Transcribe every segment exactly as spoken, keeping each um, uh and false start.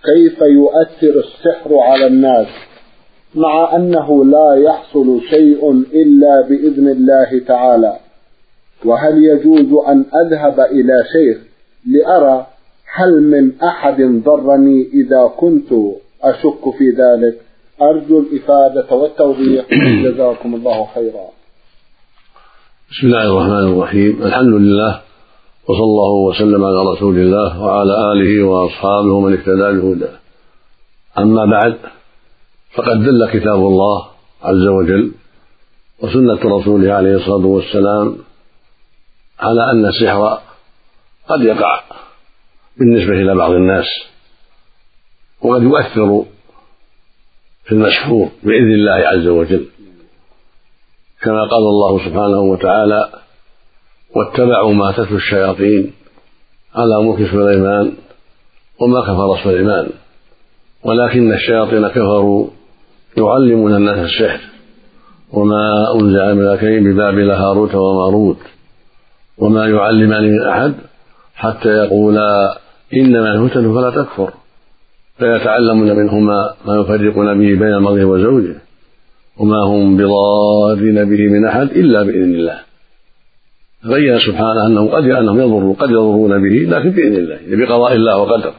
كيف يؤثر السحر على الناس مع أنه لا يحصل شيء إلا بإذن الله تعالى؟ وهل يجوز أن أذهب إلى شيخ لأرى هل من أحد ضرني إذا كنت أشك في ذلك؟ أرجو الإفادة والتوضيح، جزاكم الله خيرا. بسم الله الرحمن الرحيم، الحمد لله، وصلى الله وسلم على رسول الله وعلى آله وأصحابه ومن اهتدى بهداه. أما بعد، فقد دل كتاب الله عز وجل وسنة رسوله عليه الصلاة والسلام على أن السحر قد يقع بالنسبة إلى بعض الناس، وقد يؤثر في المسحور بإذن الله عز وجل، كما قال الله سبحانه وتعالى: واتبعوا ما تتلو الشياطين على ملك سليمان وما كفر سليمان ولكن الشياطين كفروا يعلمون الناس السحر وما أنزل على الملكين ببابل هاروت وماروت وما يعلمان من أحد حتى يقولا إنما الفتن فلا تكفر، فيتعلمون منهما ما يفرقون به بين المرء وزوجه وما هم بضارين به من أحد إلا بإذن الله. بين سبحانه أنه قد أنهم يضروا قد يضرون به لكن بإذن الله، بقضاء الله وقدره.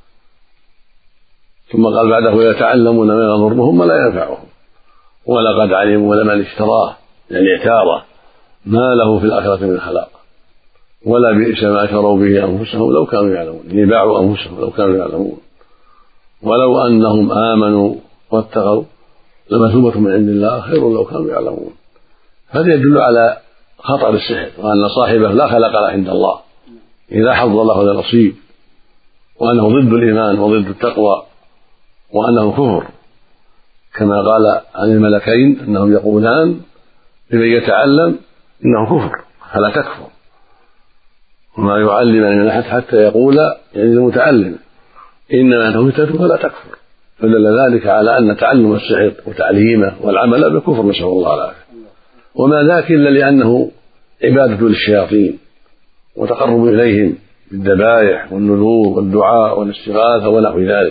ثم قال بعده: يتعلمون ما يضرهم ولا ينفعهم ولقد علموا لمن اشتراه يعني اعتاره ما له في الآخرة من خلاق ولا بئس ما شروا به أنفسهم لو كانوا يعلمون، يعني باعوا أنفسهم لو كانوا يعلمون، ولو أنهم آمنوا واتقوا لمثوبة من عند الله خير لو كانوا يعلمون. هذا يدل على خطر السحر وأن صاحبه لا خلق له عند الله إذا حظ له هذا نصيب، وأنه ضد الإيمان وضد التقوى، وأنه كفر، كما قال عن الملكين أنهم يقولان لمن يتعلم إنه كفر فلا تكفر، وما يعلم من أحد حتى يقول يعني المتعلم إنما أنت فتنة فلا تكفر، فدل ذلك على أن تعلم السحر وتعليمه والعمل بالكفر، نسأل الله العافية. وما ذاك إلا لأنه عبادة للشياطين وتقرب إليهم بالذبائح والنذور والدعاء والاستغاثة ونحو ذلك،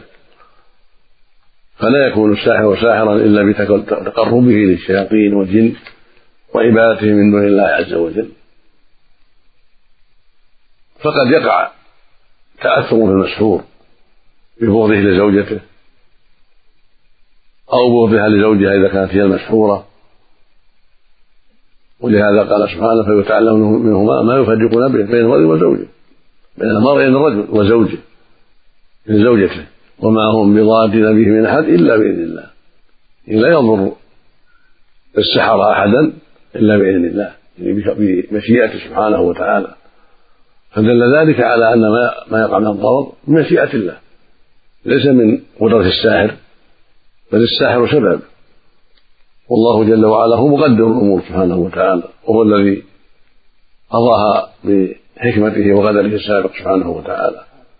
فلا يكون الساحر ساحرا إلا بتقربه للشياطين والجن وعبادته من دون الله عز وجل. فقد يقع تأثر في المسحور ببغضه لزوجته أو بغضها لزوجها إذا كانت هي المسحورة، ولهذا قال سبحانه: فيتعلمون منهما ما يفرقون به بين المرء وزوجه، بين المرء الرجل وزوجه من زوجته، وما هم بضارين به من أحد إلا بإذن الله، لا يضر السحر أحدا إلا بإذن الله، يعني بمشيئته سبحانه وتعالى. فدل ذلك على أن ما يقع من الضرر من مشيئة الله ليس من قدرة الساحر، بل الساحر سبب، والله جل وعلا هو مقدر الأمور سبحانه وتعالى، وهو الذي قضاها بحكمته وقدره السابق سبحانه وتعالى.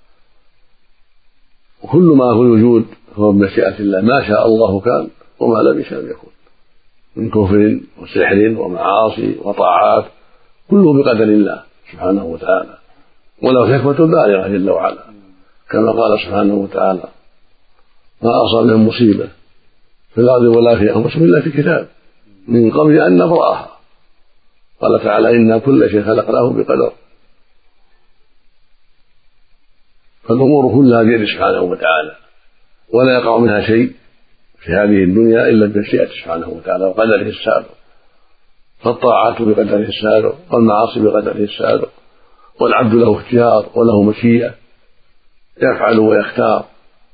وكل ما في الوجود هو بمشيئة الله، ما شاء الله كان وما لم يشاء يكون، من كفر وسحر ومعاصي وطاعات كله بقدر الله سبحانه وتعالى، وله حكمة بالغة جل وعلا، كما قال سبحانه وتعالى: ما أصاب من مصيبة في الأرض ولا في أنفسهم إلا في كتاب من قبل أن نبرأها. قال تعالى: إنا كل شيء خلقناه بقدر. فالأمور كلها بيده سبحانه وتعالى، ولا يقع منها شيء في هذه الدنيا إلا بمشيئته سبحانه وتعالى وقدره السابق، فالطاعات بقدره السابق والمعاصي بقدره السابق، والعبد له اختيار وله مشيئة، يفعل ويختار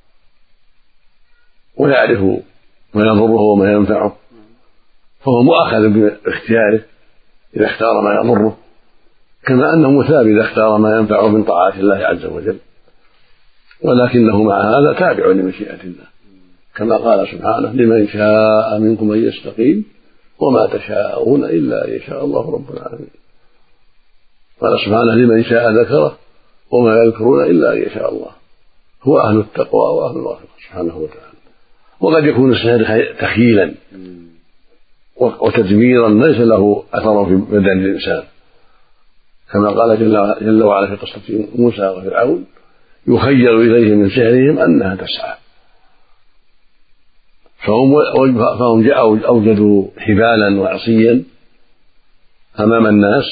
ويعرف ما يضره وما ينفعه، فهو مؤاخذ باختياره إذا اختار ما يضره، كما أنه مثاب إذا اختار ما ينفعه من طاعات الله عز وجل، ولكنه مع هذا تابع لمشيئة الله، كما قال سبحانه: لمن شاء منكم أن يستقيم وما تشاءون إلا أن يشاء الله رب العالمين. قال سبحانه: لمن شاء ذكره وما يذكرون إلا أن يشاء الله، هو أهل التقوى وأهل المغفرة سبحانه وتعالى. وقد يكون السحر تخييلا وتدميرا ليس له أثر في بدن الإنسان، كما قال جل وعلا في قصة موسى وفرعون: يخيل إليه من سحرهم أنها تسعى، فهم جاءوا أوجدوا حبالا وعصيا أمام الناس،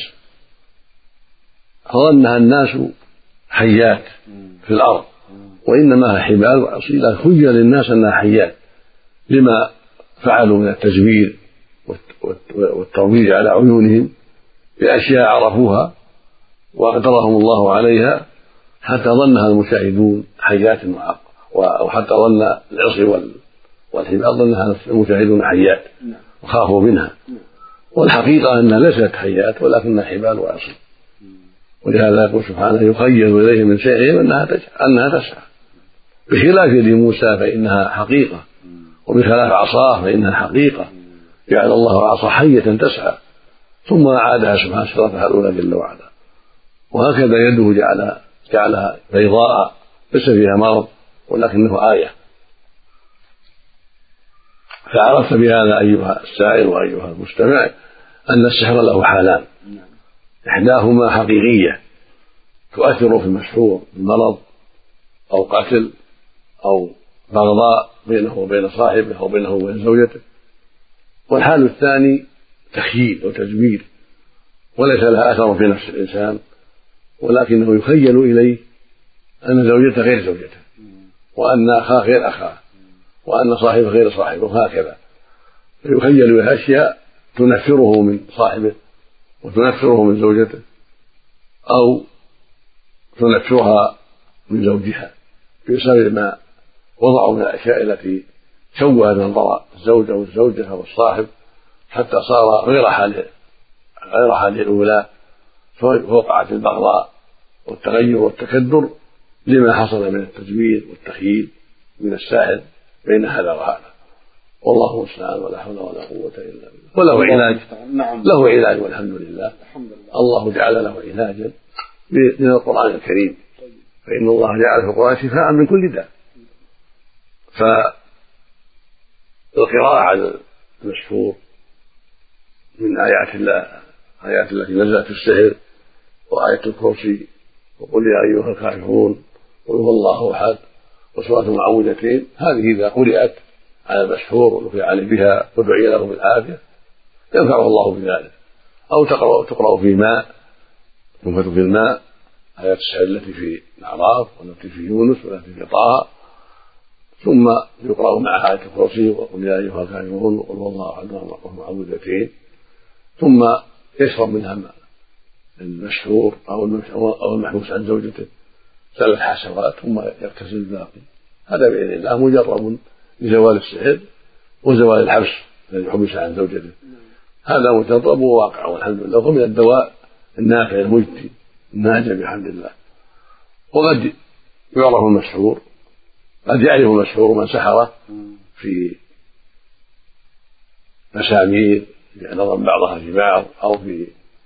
فظنها الناس حيات في الأرض وإنما هي حبال وعصي، لكن خيل للناس أنها حيات لما فعلوا من التزوير والترويج على عيونهم بأشياء عرفوها وقدرهم الله عليها، حتى ظنها المشاهدون حيات، وحتى ظن العصي والحبال ظنها المشاهدون حيات وخافوا منها، والحقيقة أنها ليست حيات ولكنها حبال وعصي. ولهذا يقول سبحانه يخيل إليه من سحرهم أنها تسعى، بخلاف يد موسى فإنها حقيقة، وبخلاف عصاه فإنها حقيقة، جعل الله عصا حية تسعى ثم أعادها سبحانه صرفها الأولى جل وعلا. وهكذا يده جعل جعلها بيضاء ليس فيها مرض ولكنه آية. فعرفت بهذا أيها السائل وأيها المستمع أن السحر له حالان، إحداهما حقيقية تؤثر في المسحور بمرض أو قتل أو بغضاء بينه وبين صاحبه أو بينه وبين زوجته، والحال الثاني تخييل وتزوير وليس لها أثر في نفس الإنسان، ولكنه يخيل إليه أن زوجته غير زوجته، وأن أخاه غير أخاه، وأن صاحبه غير صاحبه، وهكذا فيخيل إليه أشياء تنفره من صاحبه وتنفره من زوجته أو تنفرها من زوجها بسبب ما وضعوا من الأشياء التي شوهت منظر الزوجة والزوجة والصاحب حتى صار غير حال غير حال الأولى، فوقعت البغضاء والتغير والتكدر لما حصل من التزوير والتخييل من الساحر بين هذا وهذا. والله المستعان ولا حول ولا قوة إلا بالله. وله علاج، له علاج والحمد لله. الله جعل له علاجا من القرآن الكريم، فإن الله جعل في القرآن شفاء من كل داء. فالقراءة على المشهور من آيات الله، آيات التي نزلت في السحر، وآية الكرسي، وقل يا أيها الكافرون، قل هو الله أحد، وسورة المعوذتين، هذه إذا قرأت على المشهور ونفع عليه بها ودعي له بالعافية ينفعه الله بذلك. أو تقرأ تقرأ في ماء، تنفث في الماء، آيات السحر التي في الأعراف والتي في يونس والتي في طه، ثم يقرأ مع آية الكرسي وقل يا أيها الكافرون وقل هو الله أحد والمعوذتين، ثم يشرب منها المشهور أو المحبوس عن زوجته ثلاث حسوات ثم يغتسل الباقي. هذا بإذن الله مجرب لزوال السحر وزوال الحبس الذي حبس عن زوجته، هذا مجرب وواقع والحمد لله، ومن الدواء النافع المجدي الناجع بحمد الله. وقد يعرف المشهور، قد يعرف المشهور من سحره في مسامير نظم بعضها في بعض، أو في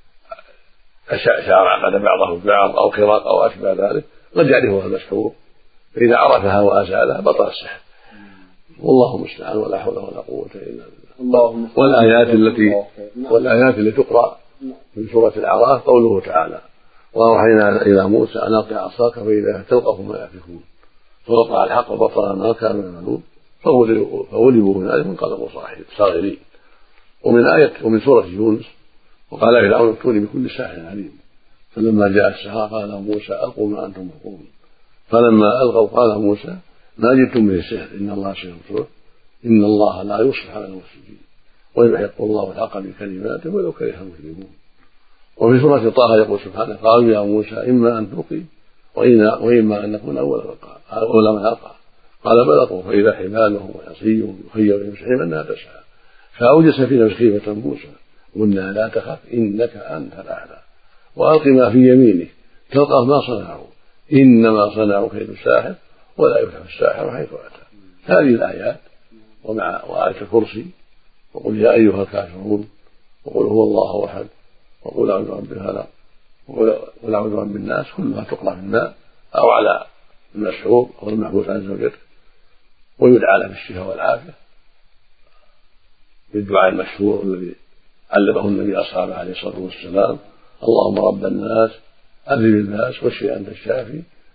شعر عقد بعضه في بعض، أو خراق أو أشبه ذلك، قد يعرفها المشهور، فإذا عرفها وأزالها بطل السحر. والله المستعان ولا حول ولا قوة إلا بالله. والآيات التي والآيات التي تقرأ من سورة الأعراف قوله تعالى وأوحينا إلى موسى أن ألق عصاك فإذا تلقف ما يأفكون فوقع الحق وبطل ما كانوا يعملون فغلبوا هنالك وانقلبوا صاغرين. ومن آية ومن سورة يونس وقال فرعون ائتوني بكل ساحر عليم فلما جاء السحرة قال موسى ألقوا ما أنتم ملقون فلما ألقوا قال موسى ما جئتم به السحر إن الله سيبصره إن الله لا يصلح على المفسدين ويحق الله الحق بكلماته ولو كره المجرمون. وفي سورة طه يقول سبحانه قالوا يا موسى إما أن تلقي وإما أن نكون أول من ألقى قال بل ألقوا فإذا حبالهم وعصيهم يخيل من سحرهم أنها تسعى فأوجس في نفسه خيفة موسى قلنا لا تخف إنك أنت الأعلى وألق ما في يمينك تلقف ما صنعوا إنما صنعوا كيد الساحر ولا يفلح الساحر حيث أتى. هذه الآيات ومع وآية الكرسي وقل يا أيها الكافرون وقل هو الله أحد وقل أعوذ برب الفلق وقل أعوذ برب الناس كلها تقرأ في الماء أو على المشهور أو المحبوس عن زوجته ويدعى له بالشفاء والعافية بالدعاء المشهور الذي علمه النبي أصحابه عليه الصلاة والسلام اللهم رب الناس أذهب الباس واشف أنت الشافي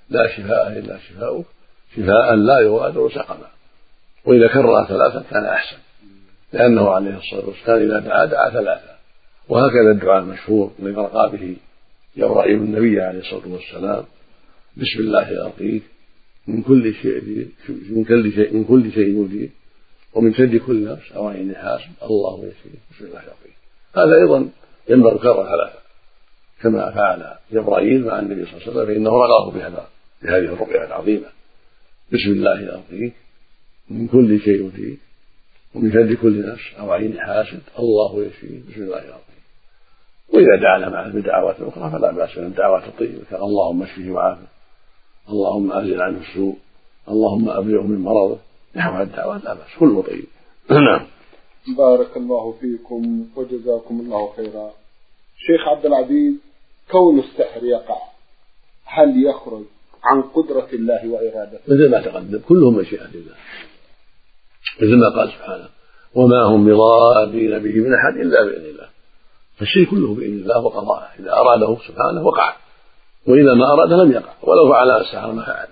لا شفاء إلا شفاؤك شفاء لا يغادر سقما. وإذا كرر ثلاثة كان أحسن، لأنه عليه الصلاة والسلام إذا دعا دعا ثلاثة. وهكذا الدعاء المشهور الذي رقى به جبرائيل النبي عليه الصلاة والسلام: بسم الله أرقيك من كل شيء من كل شيء من كل شيء يؤذيك ومن شر كل نفس أو عين حاسد الله يشفيك بسم الله أرقيك. هذا أيضا ينبغي الكرر ثلاثة كما فعل جبرائيل مع النبي صلى الله عليه وسلم، فإنه رقاه بهذا بهذه الرقية العظيمة: بسم الله أرقيك من كل شيء يؤذيك ومن شر كل نفس أو عين حاسد الله يشفيك بسم الله أرقيك. وإذا دعانا معه بدعوات أخرى فلا بأس من الدعوات الطيبة، اللهم اشفه وعافه، اللهم أزل عنه السوء، اللهم أبلغه من مرضه، نحو الدعوات لا بأس، كله طيب. نعم. بارك الله فيكم وجزاكم الله خيرا. شيخ عبد العزيز، كون السحر يقع هل يخرج عن قدرة الله وإرادته؟ مثل ما تقدم كلهم مشيئة الله، مثل ما قال سبحانه: وما هم بضارين به من أحد إلا بإذن الله. فالشيء كله بإذن الله وقضاءه، إذا أراده سبحانه وقع، وإذا ما أراد لم يقع، ولو فعل السحر ما فعل.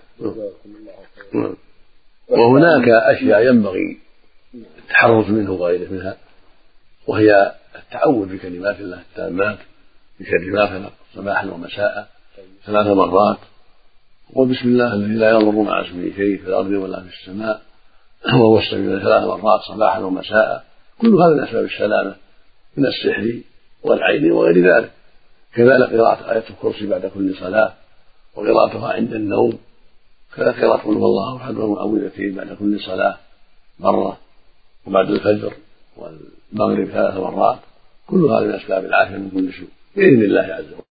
وهناك أشياء ينبغي التحرز منه وغيره منها، وهي التعوذ بكلمات الله التامات من شر ما خلق صباحا ومساء ثلاث مرات، وبسم الله الذي لا يضر مع اسمه شيء في الأرض ولا في السماء وهو السميع ثلاث مرات صباحا ومساء. كل هذا من أسباب السلامة من السحر والعين وغير ذلك. كذلك قراءة آية الكرسي بعد كل صلاة، وقراءتها عند النوم، كذلك قراءة قل هو الله أحد والمعوذتين بعد كل صلاة مرة، وبعد الفجر والمغرب ثلاث مرات. كل هذا من أسباب العافية من كل سوء بإذن الله عز وجل.